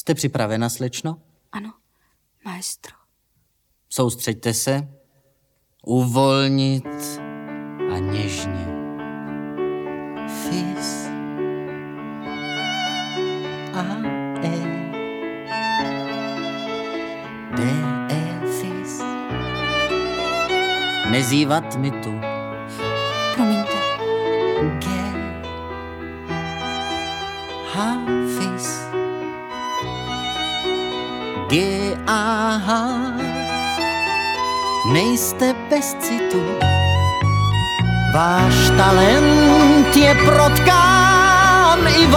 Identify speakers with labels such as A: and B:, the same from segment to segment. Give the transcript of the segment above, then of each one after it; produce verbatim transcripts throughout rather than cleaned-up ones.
A: Jste připravena, slečno?
B: Ano, maestro.
A: Soustřeďte se. Uvolnit a něžně. Fis. A, e. D, e, fis. Nezývat mi tu.
B: Promiňte.
A: G. H, fis. G, A, H. Nejste bez citu. Váš talent je protkán i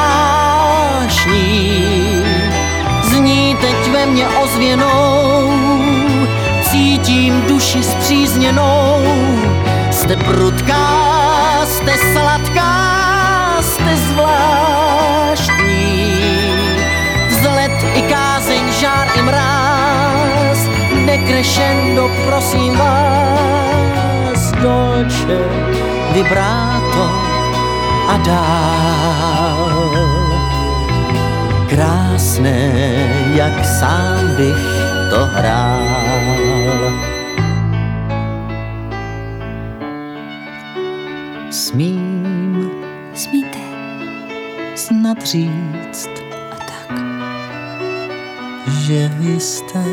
A: vášní. Zní teď ve mně ozvěnou, cítím duši spřízněnou. Jste prudká, jste sladká, jste zvláštní. Vzlet i kázeň, žár i mráz, decrescendo, prosím vás, dolce, vibrato a dál. Krásné, jak sám bych to hrál. Smím,
B: Smíte.
A: snad říct,
B: A tak.
A: že vy jste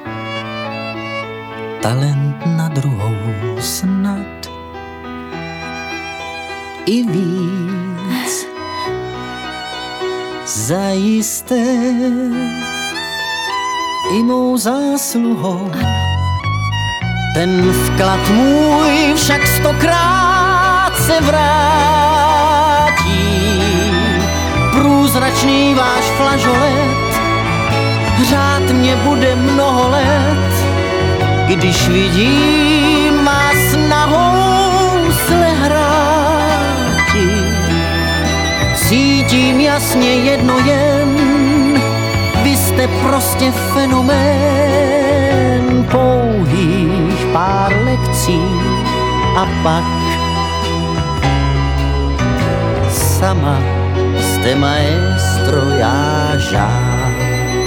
A: talent na druhou snad i víc. Zajisté i mou zásluhou. Ten vklad můj však stokrát se vrátí. Průzračný váš flažolet hřát mě bude mnoho let, když vidím vás nahou slehráti. Cítím jasně jedno jen, vy jste prostě fenomén. Pouhých pár lekcí a pak sama jste maestro, já žák.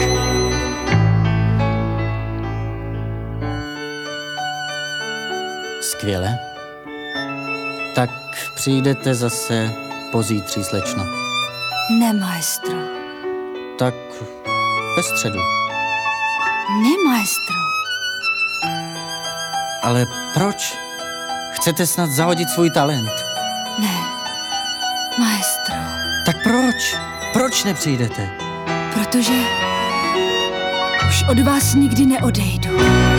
A: Skvěle. Tak přijdete zase pozítří, slečno.
B: Ne, maestro.
A: Tak ve středu.
B: Ne, maestro.
A: Ale proč? Chcete snad zahodit svůj talent?
B: Ne, maestro.
A: Tak proč? Proč nepřijdete?
B: Protože už od vás nikdy neodejdu.